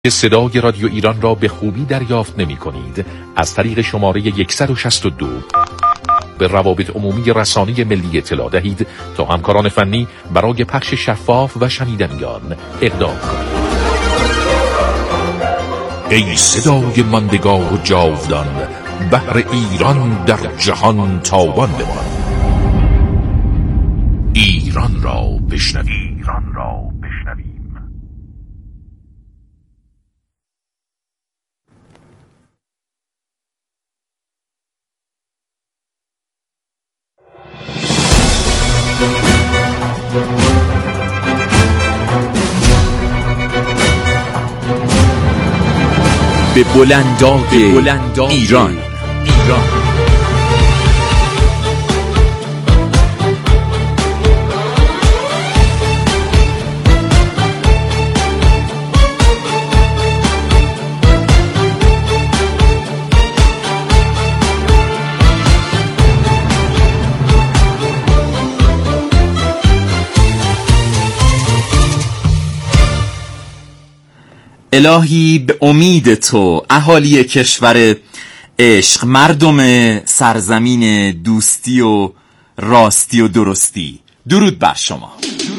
صدای رادیو ایران را به خوبی دریافت نمی کنید، از طریق شماره 162 به روابط عمومی رسانه ملی اطلاع دهید تا همکاران فنی برای پخش شفاف و شنیدنیان اقدام کنید. ای صدای ماندگار و جاودان، بحر ایران در جهان تابان بمان. ایران را بشنویم. به بلندای ایران. الهی به امید تو اهالی کشور عشق، مردم سرزمین دوستی و راستی و درستی، درود بر شما.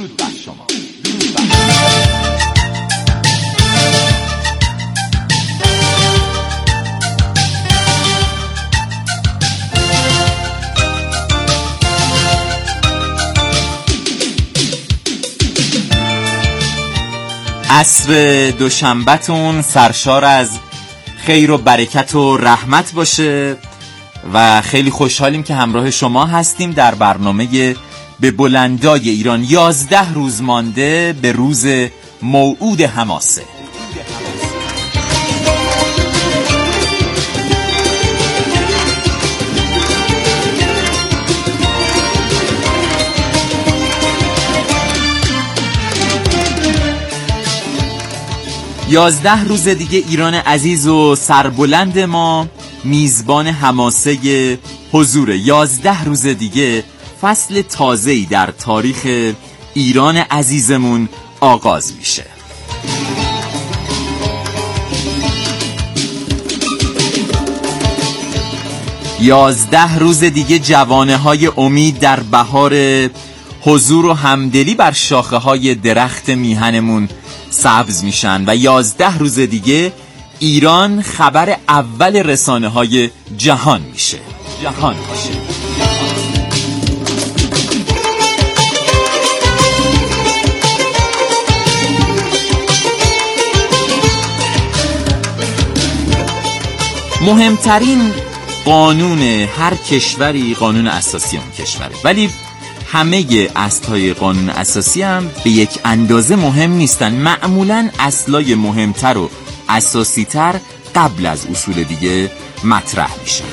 عصر دوشنبه‌تون سرشار از خیر و برکت و رحمت باشه و خیلی خوشحالیم که همراه شما هستیم در برنامه به بلندای ایران. 11 روز مانده به روز موعود حماسه. یازده روز دیگه ایران عزیز و سربلند ما میزبان حماسه حضور. 11 روز دیگه فصل تازه‌ای در تاریخ ایران عزیزمون آغاز میشه. یازده روز دیگه جوانه‌های امید در بهار حضور و همدلی بر شاخه‌های درخت میهنمون سبز میشن و 11 روز دیگه ایران خبر اول رسانه‌های جهان میشه. مهمترین قانون هر کشوری قانون اساسی اون کشوره، ولی همه اصل‌های قانون اساسی هم به یک اندازه مهم نیستن. معمولاً اصلای مهمتر و اساسی‌تر قبل از اصول دیگه مطرح میشن.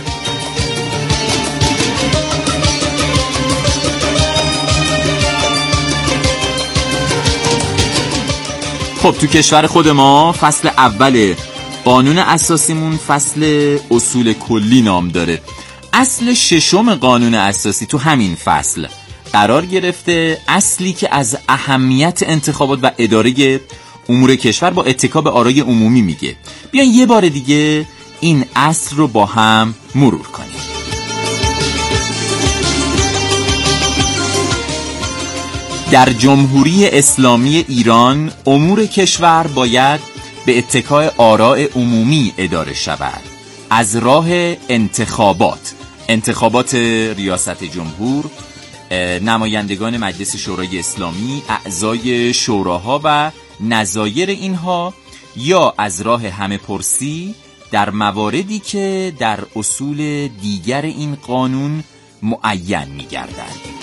خب تو کشور خود ما فصل اول قانون اساسیمون فصل اصول کلی نام داره. اصل ششم قانون اساسی تو همین فصل قرار گرفته، اصلی که از اهمیت انتخابات و اداره امور کشور با اتکا به آرای عمومی میگه. بیاین یه بار دیگه این اصل رو با هم مرور کنیم. در جمهوری اسلامی ایران امور کشور باید به اتکای آراء عمومی اداره شود از راه انتخابات ریاست جمهور، نمایندگان مجلس شورای اسلامی، اعضای شوراها و نظایر اینها، یا از راه همه‌پرسی در مواردی که در اصول دیگر این قانون معین می‌گردد.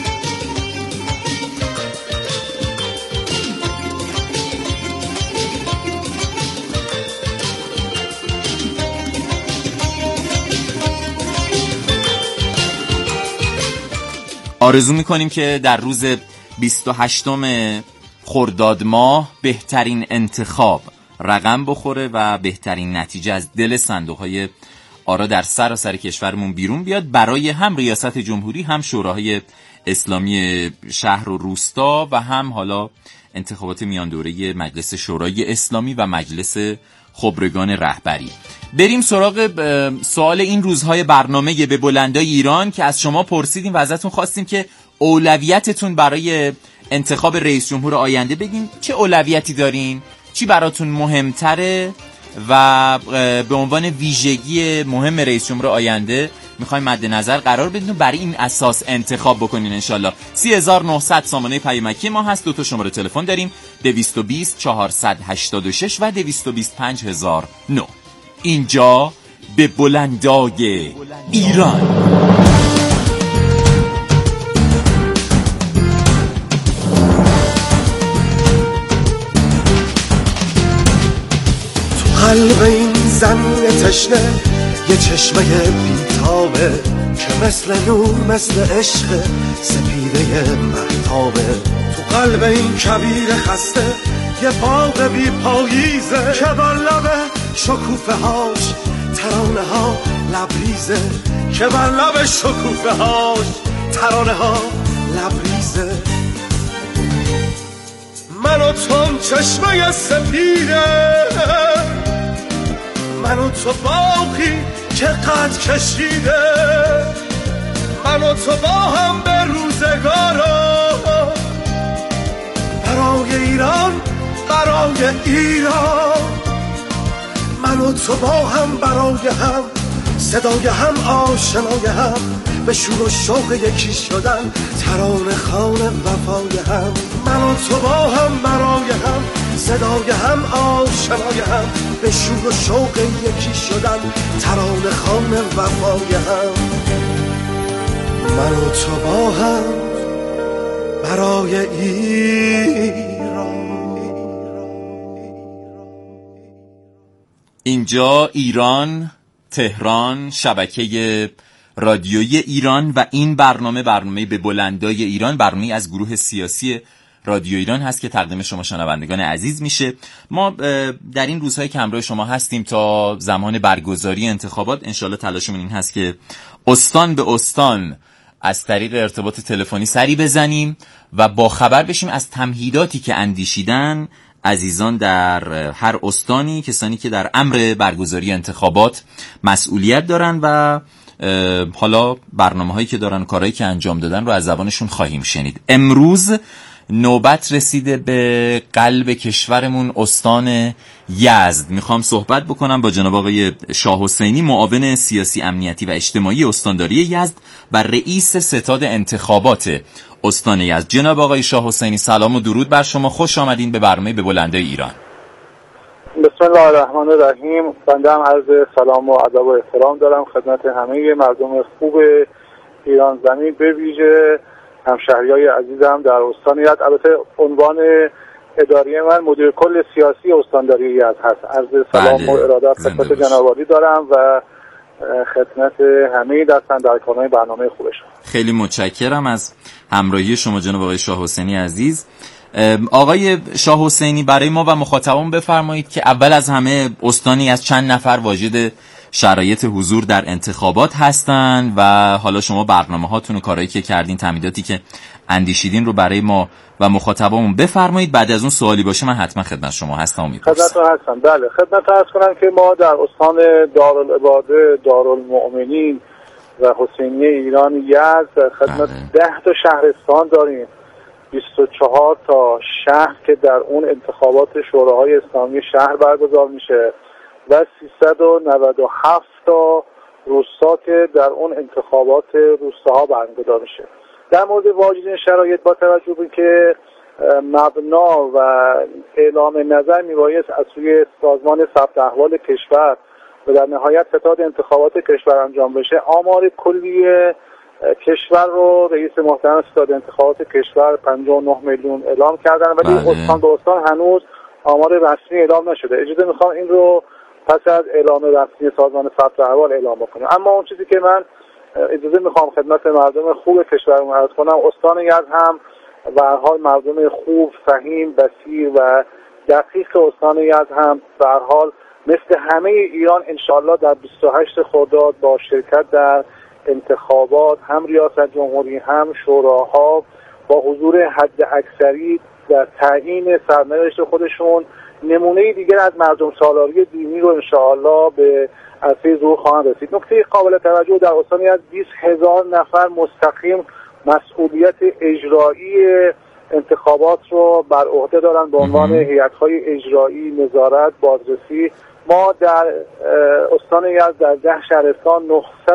آرزو میکنیم که در روز 28 خرداد ماه بهترین انتخاب رقم بخوره و بهترین نتیجه از دل صندوق‌های آرا در سراسر کشورمون بیرون بیاد، برای هم ریاست جمهوری، هم شوراهای اسلامی شهر و روستا و هم حالا انتخابات میان دوره مجلس شورای اسلامی و مجلس خبرگان رهبری. بریم سراغ سوال این روزهای برنامه به بلندای ایران که از شما پرسیدیم و ازتون خواستیم که اولویتتون برای انتخاب رئیس جمهور آینده بگین. چه اولویتی دارین؟ چی براتون مهمتره؟ و به عنوان ویژگی مهم رئیس جمهور آینده میخوایم مد نظر قرار بدیم برای این اساس انتخاب بکنین انشالله. 3900 سامانه پیامکی ما هست. 2 تا شماره تلفن داریم، 220 486 و 220 5009. اینجا به بلندای ایران. قلب این زمین تشنه یه چشمه بیتابه که مثل نور مثل عشق سپیده مهتابه. تو قلب این کبیر خسته یه باغ بی پاییزه که بر لب شکوفه هاش ترانه ها لبریزه، که بر لب شکوفه هاش ترانه ها لبریزه. من و تو چشمه سپیده، من و تو باقی که قد کشیده، من و تو با هم به روزگارا برای ایران، برای ایران. من و تو با هم برای هم، صدای هم آشنای هم، به شور و شوق یکی شدن، ترانه خوان وفای هم. من و تو با هم برای هم، صدای هم آشنای هم، به شور و شوق یکی شدن، ترانه خوان وفای هم. من و تو با هم برای ایران. اینجا ایران، تهران، شبکه رادیویی ایران و این برنامه به بلندای ایران، برنامه از گروه سیاسی رادیو ایران هست که تقدیم شما شنوندگان عزیز میشه. ما در این روزهای که همراه شما هستیم تا زمان برگزاری انتخابات. انشالله تلاشمون این هست که استان به استان از طریق ارتباط تلفنی سری بزنیم و با خبر بشیم از تمهیداتی که اندیشیدن عزیزان در هر استانی، کسانی که در امر برگزاری انتخابات مسئولیت دارن و حالا برنامه‌هایی که دارن، کارهایی که انجام دادن رو از زبانشون خواهیم شنید. امروز نوبت رسیده به قلب کشورمون، استان یزد. میخوام صحبت بکنم با جناب آقای شاه حسینی، معاون سیاسی امنیتی و اجتماعی استانداری یزد و رئیس ستاد انتخابات استان یزد. جناب آقای شاه حسینی سلام و درود بر شما، خوش آمدین به برنامه به بلندای ایران. بسم الله الرحمن الرحیم. بنده هم عرض سلام و ادب و احترام دارم خدمت همه مردم خوب ایران زمین، به ویژه همشهریای عزیزم در استان یزد. البته عنوان اداری من مدیر کل سیاسی استانداری یزد هست. عرض سلام و ارادت خدمت جناب عالی دارم و خدمت همه دستن در کارهای برنامه خوبشون. خیلی متشکرم از همراهی شما جناب آقای شاه حسینی عزیز. آقای شاه حسینی، برای ما و مخاطبان بفرمایید که اول از همه استانی از چند نفر واجد شرایط حضور در انتخابات هستن و حالا شما برنامه هاتون و کارهایی که کردین، تمهیداتی که اندیشیدین رو برای ما و مخاطبامون بفرمایید. بعد از اون سوالی باشه من حتما خدمت شما هستم و میپرسم. خدمتتون هستم. بله، خدمت عرض کنم که ما در استان دارالعباده، دارالمؤمنین و حسینیه ایران یزد خدمت 10 تا شهرستان داریم، 24 تا شهر که در اون انتخابات شوراهای اسلامی شهر برگزار میشه و 397 تا روستا که در اون انتخابات روستاها برگزار میشه. در مورد واجد شرایط با توجه به که مبنا و اعلام نظر میبایست از سوی سازمان ثبت احوال کشور و در نهایت ستاد انتخابات کشور انجام بشه، آمار کلی کشور رو رئیس محترم ستاد انتخابات کشور 59 میلیون اعلام کردن، ولی استان به استان هنوز آمار رسمی اعلام نشده. اجازه میخوام این رو پس از اعلام رسمی سازمان ثبت احوال اعلام بکنیم. اما اون چیزی که من اجازه میخوام خدمت مردم خوب کشورمون عرض کنم، استان یزد هم به هر حال مردم خوب، فهیم، بصیر و دقیق استان یزد هم به هر حال مثل همه ایران انشالله در 28 خرداد با شرکت در انتخابات هم ریاست جمهوری هم شوراها با حضور حد اکثری در تعیین سرنوشت خودشون نمونه دیگر از مردم سالاری دینی رو انشاءالله به عرصه ظهور خواهند رسید. نکته قابل توجه در استان از 20,000 نفر مستقیم مسئولیت اجرایی انتخابات رو بر عهده دارن به عنوان هیئت‌های اجرایی، نظارت، بازرسی. ما در استان یزد در 10 شهرستان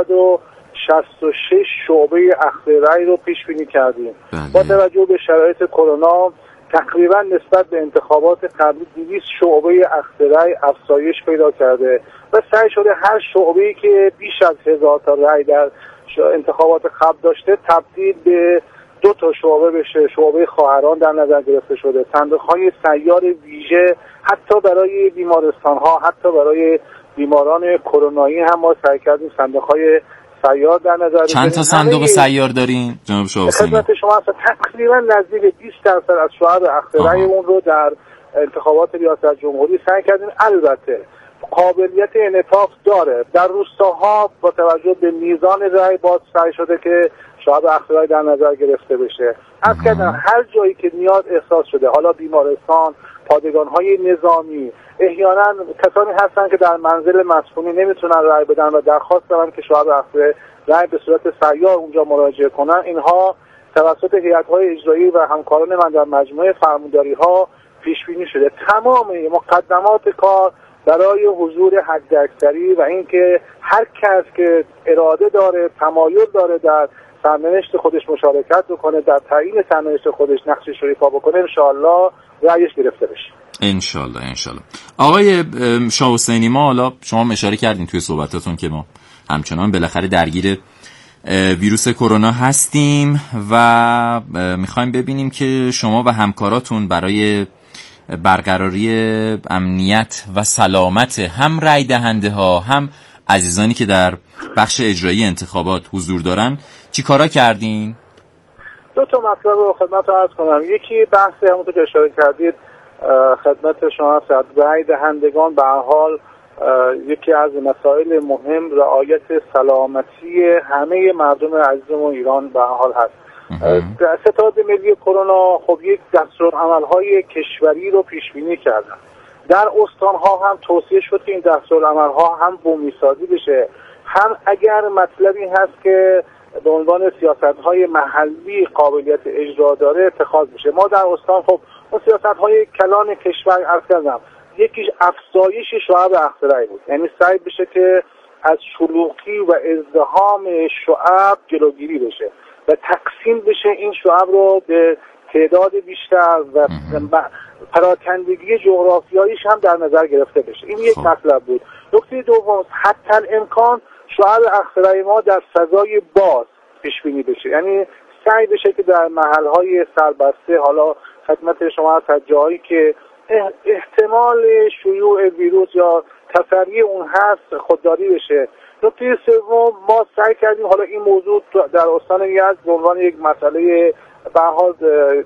966 شعبه اخذ رأی رو پیش بینی کردیم. با توجه به شرایط کرونا تقریبا نسبت به انتخابات قبلی 200 شعبه اخذ رأی افزایش پیدا کرده و سعی شده هر شعبه‌ای که بیش از 1000 تا رأی در انتخابات قبل داشته تبدیل به 2 تا شعبه بشه. شعبه خواهران در نظر گرفته شده، صندوق‌های سیار ویژه حتی برای بیمارستان‌ها، حتی برای بیماران کرونایی هم ما سعی کردیم صندوق‌های سیار در نظر بگیریم. چند تا صندوق سیار دارین جناب شاه حسینی؟ خدمت شما تقریبا نزدیک 20% از شعب اخذ رأی اون رو در انتخابات ریاست جمهوری سعی کردیم. البته قابلیت انعطاف داره. در روستاها با توجه به میزان رأی باز سعی شده که شعب اخذ رأی در نظر گرفته بشه. از کردن هر جایی که نیاز احساس شده، حالا بیمارستان، پادگان‌های نظامی، احیانا کسانی هستن که در منزل مسکونی نمیتونن رأی بدن و درخواست دارن که شعب اخذ رأی به صورت سیار اونجا مراجعه کنن. اینها توسط هیئت‌های اجرایی و همکاران من در مجموعه فرمانداری‌ها پیش بینی شده. تمام مقدمات کار برای حضور حداکثری و اینکه هر کس که اراده داره، تمایل داره در سرنوشت خودش مشارکت بکنه، در تعیین سرنوشت خودش نقشش رو ایفا بکنه، انشاءالله رأیش گرفته بشه. انشاءالله. آقای شاه حسینی، ما حالا شما اشاره کردین توی صحبتاتون که ما همچنان بالاخره درگیر ویروس کرونا هستیم و میخوایم ببینیم که شما و همکاراتون برای برقراری امنیت و سلامت هم رای دهنده ها هم عزیزانی که در بخش اجرایی انتخابات حضور دارن چی کارا کردین؟ 2 تا مطلب رو خدمت عرض کنم. یکی بحث همونطور که اشاره کردید خدمت شما هست، رای دهندگان به هر حال یکی از مسائل مهم رعایت سلامتی همه مردم عزیزمون ایران به هر حال هست. ستاد ملی کرونا خب یک دستورالعمل‌های کشوری رو پیش بینی کردن. در استان‌ها هم توصیه شد که این دستورالعمل‌ها هم بومی‌سازی بشه، هم اگر مطلبی هست که به عنوان سیاست‌های محلی قابلیت اجرا داره اتخاذ بشه. ما در استان خب اون سیاست‌های کلان کشور عرض کردم، یکیش افزایش شعب اخذ رأی بود، یعنی سعی بشه که از شلوغی و ازدحام شعب جلوگیری بشه و تقسیم بشه این شعب رو به تعداد بیشتر و پراکندگی جغرافیاییش هم در نظر گرفته بشه. این یک مطلب بود. نکته دوم، حتی امکان شعب اخذ رأی ما در فضای باز پیش بینی بشه، یعنی سعی بشه که در محل‌های سربسته، حالا خدمت شما هست جایی که احتمال شیوع ویروس یا تسری اون هست خودداری بشه. نکته سوم، ما سعی کردیم حالا این موضوع در استان یزد به عنوان یک مسئله به هر حال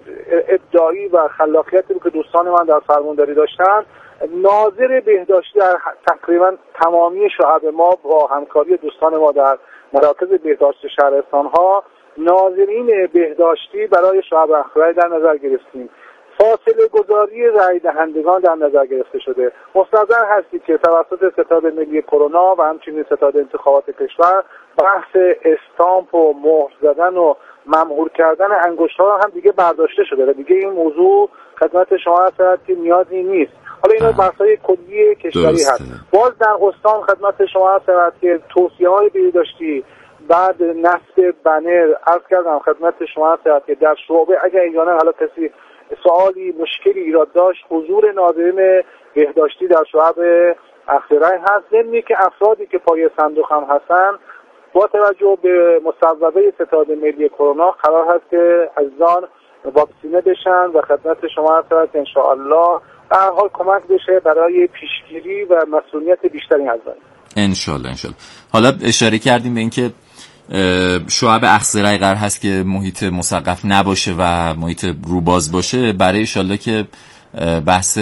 ابداعی و خلاقیتی که دوستان من در فرمانداری داشتن، ناظر بهداشتی در تقریبا تمامی شعب ما با همکاری دوستان ما در مراکز بهداشت شهرستان‌ها ناظرین بهداشتی برای شعب اخذ رأی در نظر گرفتیم. فاصله گذاری رای دهندگان در نظر گرفته شده. مستحضر هستید که توسط ستاد ملی کرونا و همچنین ستاد انتخابات کشور بحث استامپ و مهر زدن و ممحور کردن انگشت‌ها هم دیگه برداشته شده و دیگه این موضوع خدمت شما هست که نیازی نیست. حالا اینا بحث‌های کلی کشوری هست. باز در استان خدمت شما هست که توصیه‌های بهداشتی بعد نصب بنر عرض کردم خدمت شما هست که در شعبه اگر اینا حالا کسی سوالی مشکلی ایراد داشت حضور ناظرین بهداشتی در شعب اخذ رأی هست. ضمن که افرادی که پای صندوق هم هستن با توجه به مصوبه ستاد ملی کرونا قرار هست که عزیزان واکسینه بشن و خدمت شما هست ان شاء الله به هر حال کمک بشه برای پیشگیری و مسئولیت بیشتری از آن. ان شاء الله. حالا اشاره کردیم به اینکه شعب اخذ رأی قرار هست که محیط مسقف نباشه و محیط روباز باشه برای ان شاء الله که بحث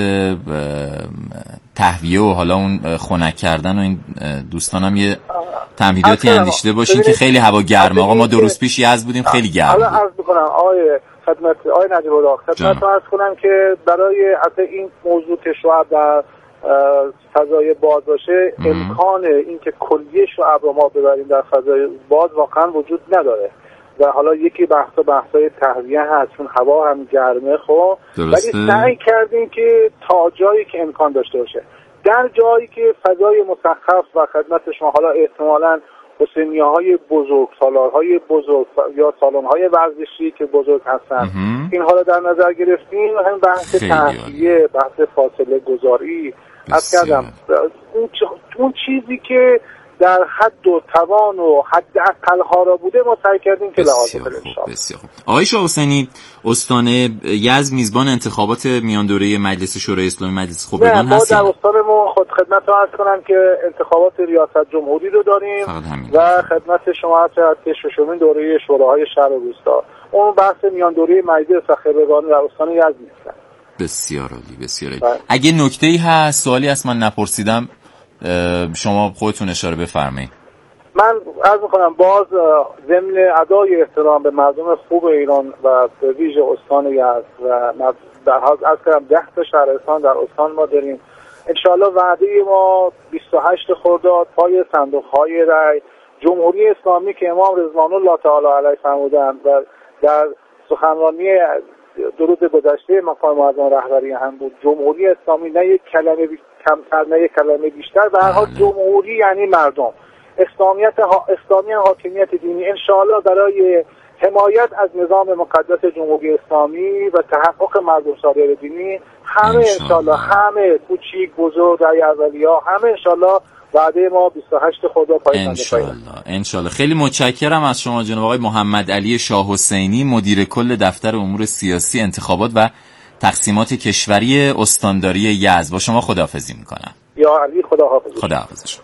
تهویه و حالا اون خنک کردن و این دوستانم یه تمهیداتی اندیشیده باشین که خیلی هوا گرمه. آقا ما 2 روز پیش یزد بودیم خیلی گرم بود. حالا عرض می‌کنم آقای خدمت آقای نجیب الله خدمت عرض کنم که برای حتی این موضوع که شعب در فضای باز باشه امکان اینکه کلیه شعب رو ما ببریم در فضای باز واقعا وجود نداره و حالا یکی بحثای تهویه هست چون هوا هم گرمه خب ولی سعی کردیم که تا جایی که امکان داشته باشه در جایی که فضای مسخف و خدمت شما حالا احتمالاً حسینیه‌های بزرگ، سالارهای بزرگ یا سالن‌های ورزشی که بزرگ هستن اینها رو در نظر گرفتیم و هم بحث تهویه، بحث فاصله گذاری از کردم اون چیزی که در حد و توان و حد اقل‌ها را بوده ما سعی کردیم که لحاظ کنیم. بسیار خوب. آقای شاه حسینی استان یزد میزبان انتخابات میان دوره مجلس شورای اسلامی مجلس خبرگان هستید؟ ما در استانمون خدمت رو عرض کنم که انتخابات ریاست جمهوری رو داریم و خدمت شما هست که ششمین دوره شوراهای شهر و روستا اون بحث میان دوره مجلس خبرگان در استان یزد نیستن. بسیار عالی بسیار عالی. اگه نکته‌ای هست سوالی از من نپرسیدم شما خودتون اشاره بفرمایید. من عرض می‌کنم باز ضمن ادای احترام به مردم خوب ایران و به ویژه استان یزد و در حال از کردم 10 تا شهرستان در استان ما داریم. انشاءالله وعده ما 28 خرداد پای صندوق‌های رای جمهوری اسلامی که امام رضوان الله تعالی علیه فرمودند و در سخنرانی درود گذشته مقام معظم رهبری هم بود جمهوری اسلامی نه یک کلمه کمتر نه یک کلمه بیشتر به هر حال جمهوری یعنی مردم اسلامی حاکمیت دینی انشاءالله برای حمایت از نظام مقدس جمهوری اسلامی و تحقق مردم‌سالاری دینی همه انشاءالله همه کوچیک بزرگ رای اولیا همه انشاءالله وعده ما 28 خرداد پای انشاءالله. خیلی متشکرم از شما جناب آقای محمد علی شاه حسینی مدیر کل دفتر امور سیاسی انتخابات و تقسیمات کشوری استانداری یزد. با شما خداحافظی میکنم. یا علی خداحافظ. خداحافظ شما.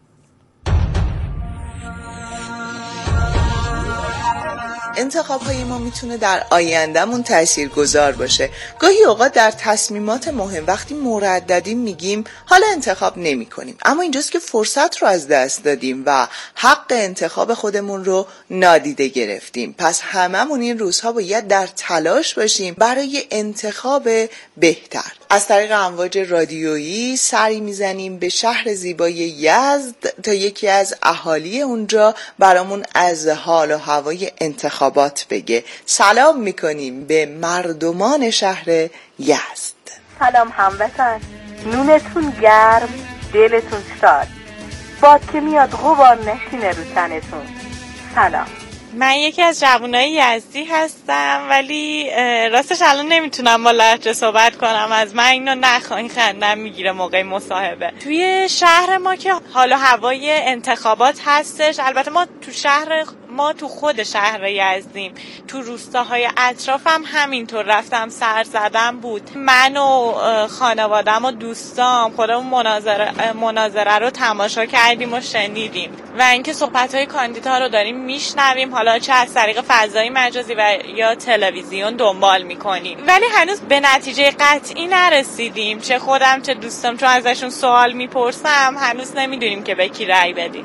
انتخاب‌های ما میتونه در آیندهمون تاثیرگذار باشه. گاهی اوقات در تصمیمات مهم وقتی مرددیم میگیم حالا انتخاب نمی‌کنیم، اما اینجاست که فرصت رو از دست دادیم و حق انتخاب خودمون رو نادیده گرفتیم. پس هممون این روزها باید در تلاش باشیم برای انتخاب بهتر. از طریق امواج رادیویی سری میزنیم به شهر زیبای یزد تا یکی از اهالی اونجا برامون از حال و هوای انتخابات بگه. سلام میکنیم به مردمان شهر یزد. سلام هموطن، نونتون گرم، دلتون شاد، باد که میاد غبار نشینه رو تنتون. سلام. من یکی از جوانای یزدی هستم ولی راستش الان نمیتونم با لهجه صحبت کنم. از من اینو نخواین خندم میگیره موقع مصاحبه. توی شهر ما که حالا هوای انتخابات هستش، البته ما تو خود شهر یزدیم، تو روستاهای اطرافم همینطور رفتم سر زدم بود. من و خانوادم و دوستام خودمون مناظره رو تماشا کردیم و شنیدیم و اینکه صحبت‌های کاندیدا رو داریم میشنویم، حالا چه از طریق فضای مجازی و یا تلویزیون دنبال میکنیم، ولی هنوز به نتیجه قطعی نرسیدیم. چه خودم چه دوستم چون ازشون سوال میپرسم هنوز نمیدونیم که به کی رأی بدیم.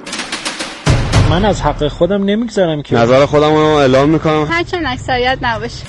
من از حق خودم نمیگذارم که نظر خودم رو اعلام میکنم هرچند اکثریت نباشه.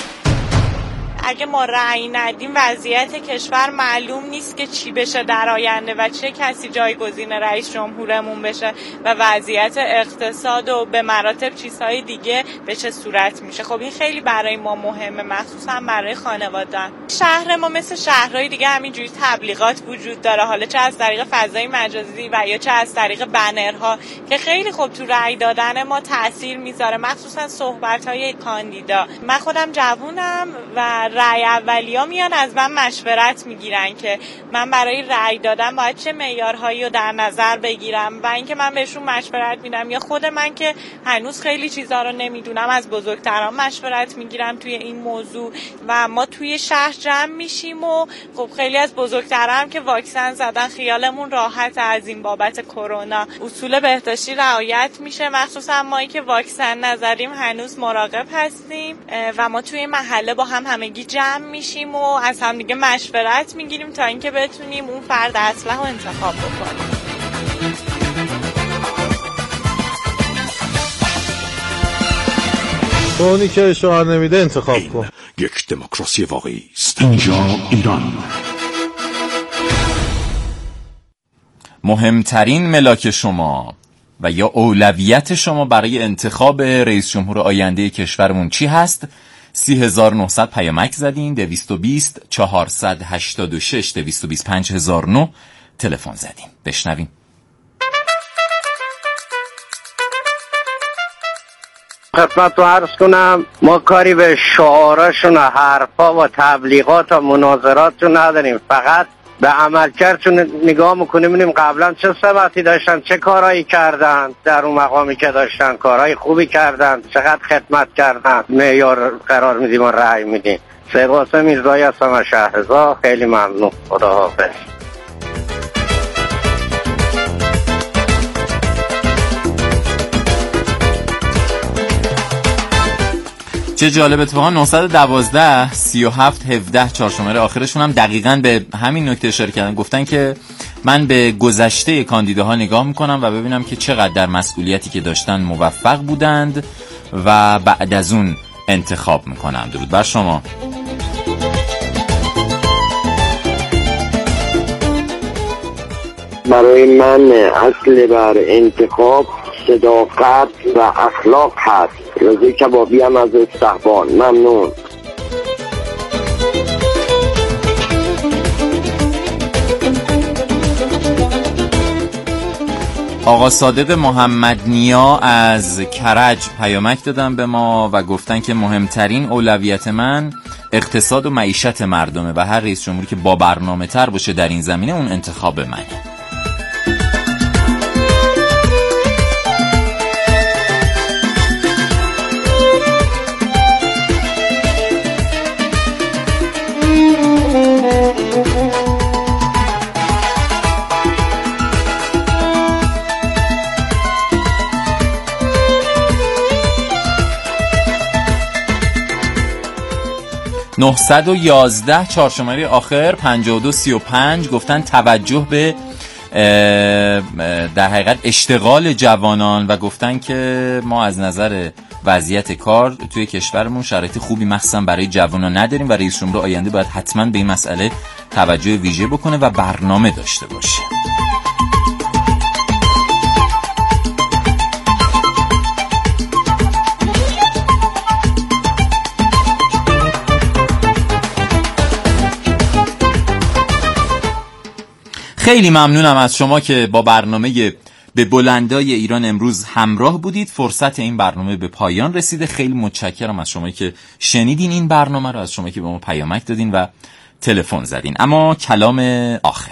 اگه ما رأی ندیم وضعیت کشور معلوم نیست که چی بشه در آینده و چه کسی جایگزین رئیس جمهورمون بشه و وضعیت اقتصاد و به مراتب چیزهای دیگه به چه صورت میشه. خب این خیلی برای ما مهمه، مخصوصا برای خانواده. شهر ما مثل شهرهای دیگه همینجوری تبلیغات وجود داره، حالا چه از طریق فضای مجازی و یا چه از طریق بنرها که خیلی خوب تو رأی دادن ما تاثیر میذاره، مخصوصا صحبت‌های کاندیدا. من خودم جوونم و رأی اولیا میان از من مشورت میگیرن که من برای رأی دادن باید چه معیارهایی رو در نظر بگیرم و اینکه من بهشون مشورت میدم، یا خود من که هنوز خیلی چیزا رو نمیدونم از بزرگتران مشورت میگیرم توی این موضوع. و ما توی شهر جمع میشیم و خب خیلی از بزرگتران که واکسن زدن خیالمون راحت از این بابت کرونا. اصول بهداشتی رعایت میشه، مخصوصا مایی که واکسن نزدیم هنوز مراقب هستیم و ما توی محله با همگی جمع میشیم و از هم دیگه مشورت میگیریم تا اینکه بتونیم اون فرد اصلح رو انتخاب بکنیم. اونی که شعار نمیده انتخاب کن. یک دموکراسی واقعی است. اینجا ایران. مهمترین ملاک شما و یا اولویت شما برای انتخاب رئیس جمهور آینده کشورمون چی هست؟ 3900 پیامک زدین، 220 486 220 5009 تلفن زدین. بشنویم. خدمت رو عرض کنم، ما کاری به شعاراشون و حرفا و تبلیغات و مناظراتشون نداریم، فقط به عملکردشون نگاه میکنیم ببینیم قبلا چه سمتی داشتن، چه کارهایی کردن، در اون مقامی که داشتن کارهای خوبی کردن، چقدر خدمت کردن، معیار قرار میدیم و رأی میدیم. سید قاسم میرزایی هستم از شهرزا. خیلی ممنون. خداحافظ. چه جالب، اتفاقا 912 37 17 4 شماره آخرشون هم دقیقاً به همین نکته اشاره کردن. گفتن که من به گذشته کاندیداها نگاه میکنم و ببینم که چقدر در مسئولیتی که داشتن موفق بودند و بعد از اون انتخاب میکنم. درود بر شما. برای من اصل بر انتخاب صداقت و اخلاق هست. رضا کبابی هم از استحبان. ممنون. آقا صادق محمد نیا از کرج پیامک دادن به ما و گفتن که مهمترین اولویت من اقتصاد و معیشت مردمه و هر رئیس جمهوری که با برنامه تر باشه در این زمینه اون انتخاب منه. (911) 4 شماره آخر 5235 گفتن توجه به در حقیقت اشتغال جوانان و گفتن که ما از نظر وضعیت کار توی کشورمون شرایط خوبی مخصوصا برای جوانان نداریم و رئیس جمهور آینده باید حتما به این مسئله توجه ویژه بکنه و برنامه داشته باشه. خیلی ممنونم از شما که با برنامه به بلندای ایران امروز همراه بودید. فرصت این برنامه به پایان رسیده. خیلی متشکرم از شما که شنیدین این برنامه رو، از شما که به ما پیامک دادین و تلفن زدین. اما کلام آخر.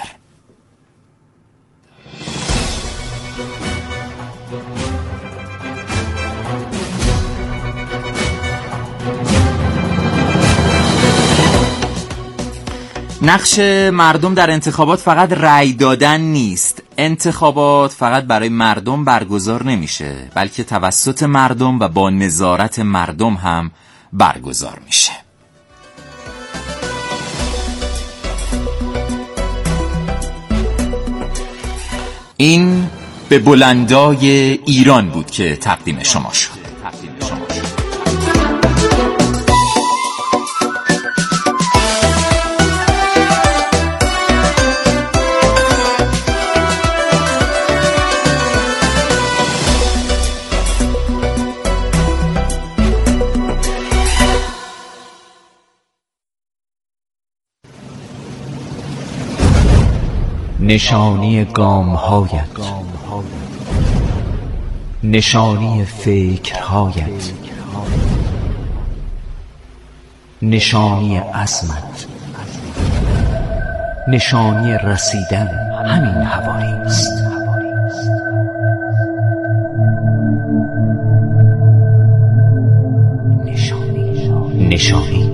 نقش مردم در انتخابات فقط رأی دادن نیست. انتخابات فقط برای مردم برگزار نمیشه، بلکه توسط مردم و با نظارت مردم هم برگزار میشه. این به بلندای ایران بود که تقدیم شما شد. نشانی گام‌هایت، نشانی فکرهایت، نشانی عزمت، نشانی رسیدن همین هوایی است. نشانی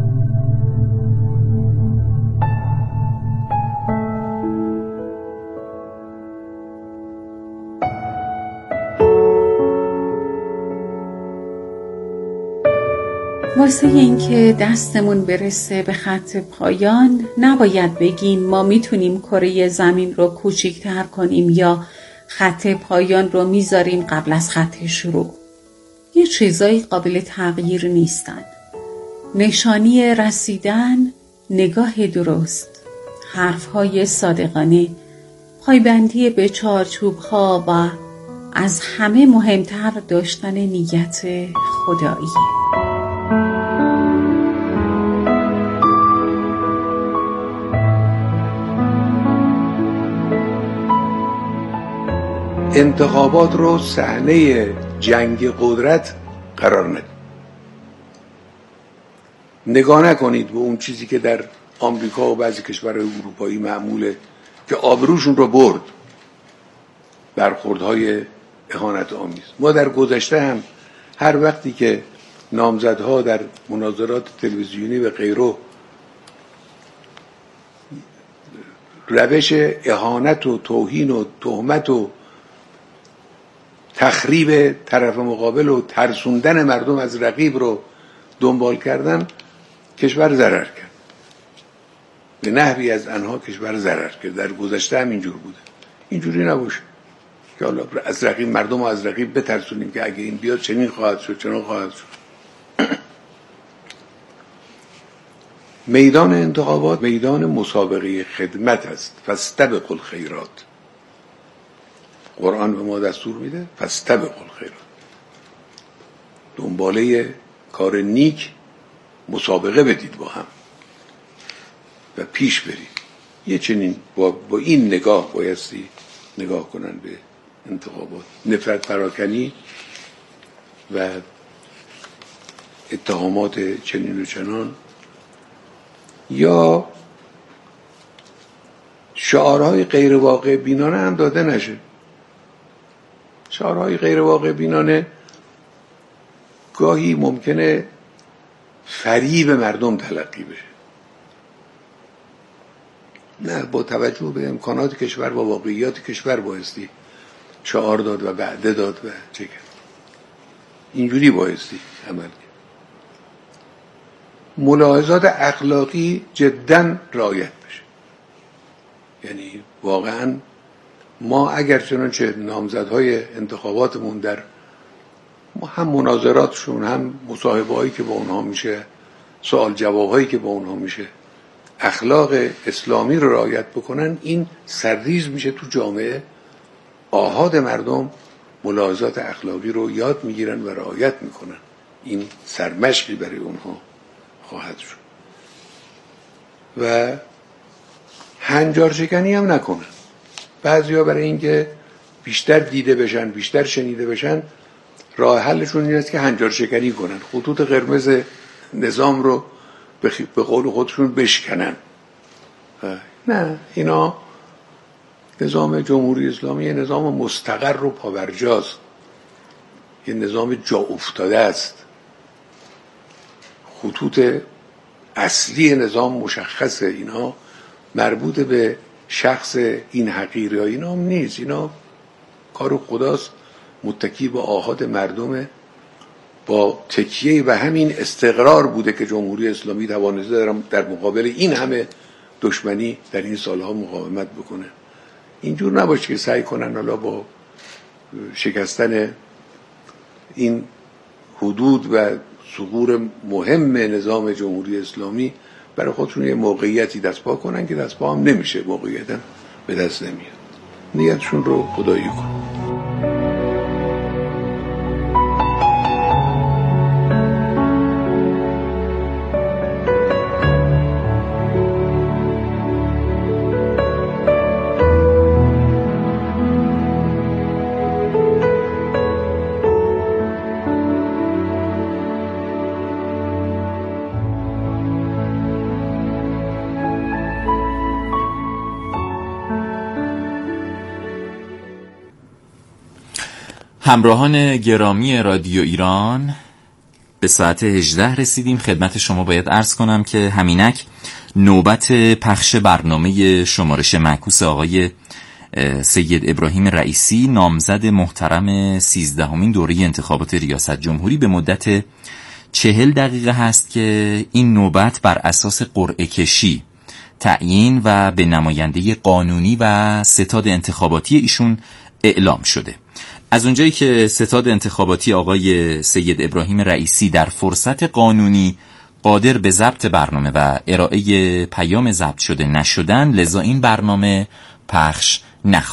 واسه اینکه دستمون برسه به خط پایان نباید بگیم ما میتونیم کره زمین رو کوچیک‌تر کنیم یا خط پایان رو میذاریم قبل از خط شروع. یه چیزایی قابل تغییر نیستن. نشانی رسیدن، نگاه درست، حرفهای صادقانه، پایبندی به چارچوب‌ها و از همه مهمتر داشتن نیت خدایی. انتخابات رو صحنه جنگ قدرت قرار ندید. نگاه نکنید به اون چیزی که در آمریکا و بعضی کشورهای اروپایی معموله که آبروشون رو برد، برخوردهای اهانت آمیز. ما در گذشته هم هر وقتی که نامزدها در مناظرات تلویزیونی و غیره روش اهانت و توهین و تهمت و تخریب طرف مقابل و ترسوندن مردم از رقیب رو دنبال کردن، کشور ضرر کرد. به نحوی از آنها کشور ضرر کرد. در گذشته هم اینجور بوده. اینجوری نباشه که حالا از رقیب مردم رو از رقیب بترسونیم که اگه این بیاد چنین خواهد شد، چنان خواهد شد. میدان انتخابات میدان مسابقه خدمت است. فاستبقوا الخیرات. قرآن به ما دستور میده فاستبقوا الخیرات. دنباله کار نیک مسابقه بدید با هم و پیش برید. یه چنین با این نگاه بایستی نگاه کنن به انتخابات. نفرت پراکنی و اتهامات چنین و چنان یا شعارهای غیر واقع بینانه هم داده نشه. شعارهای غیر واقع بینانه گاهی ممکنه فریب مردم تلقی بشه. نه، با توجه به امکانات کشور و واقعیات کشور بایستی شعار داد و وعده داد و چه کرد. اینجوری بایستی عمل کرد. ملاحظات اخلاقی جداً رعایت بشه. یعنی واقعاً ما اگر چنانچه نامزدهای انتخاباتمون در هم مناظراتشون هم مصاحبه‌هایی که با اونها میشه، سوال جوابهایی که با اونها میشه، اخلاق اسلامی رو رعایت بکنن، این سرریز میشه تو جامعه. آحاد مردم ملاحظات اخلاقی رو یاد میگیرن و رعایت میکنن. این سرمشقی برای اونها خواهد شد. و هنجار شکنی هم نکنن. بعضیا برای اینکه بیشتر دیده بشن، بیشتر شنیده بشن، راه حلشون این است که هنجار شکنی کنن، خطوط قرمز نظام رو به قول خودشون بشکنن. نه، اینا نظام جمهوری اسلامی یه نظام مستقر و پاورجاست، یه نظام جا افتاده است. خطوط اصلی نظام مشخصه. اینا مربوط به شخص این حقیر یا اینا هم نیست. اینا کار خداست، متکی به آحاد مردمه. با تکیه و همین استقرار بوده که جمهوری اسلامی توانسته در مقابل این همه دشمنی در این سالها مقاومت بکنه. اینجور نباشه که سعی کنن حالا با شکستن این حدود و ثغور مهم نظام جمهوری اسلامی برای خودشون یه موقعیتی دست پا کنن که دست پا هم نمیشه، موقعیت به دست نمیاد. نیتشون رو خدایی کن. همراهان گرامی رادیو ایران، به ساعت 18 رسیدیم. خدمت شما باید عرض کنم که همینک نوبت پخش برنامه شمارش معکوس آقای سید ابراهیم رئیسی، نامزد محترم 13مین دوره انتخابات ریاست جمهوری به مدت 40 دقیقه هست که این نوبت بر اساس قرعه کشی تعیین و به نماینده قانونی و ستاد انتخاباتی ایشون اعلام شده. از اونجایی که ستاد انتخاباتی آقای سید ابراهیم رئیسی در فرصت قانونی قادر به ضبط برنامه و ارائه پیام ضبط شده نشدن، لذا این برنامه پخش نخواهد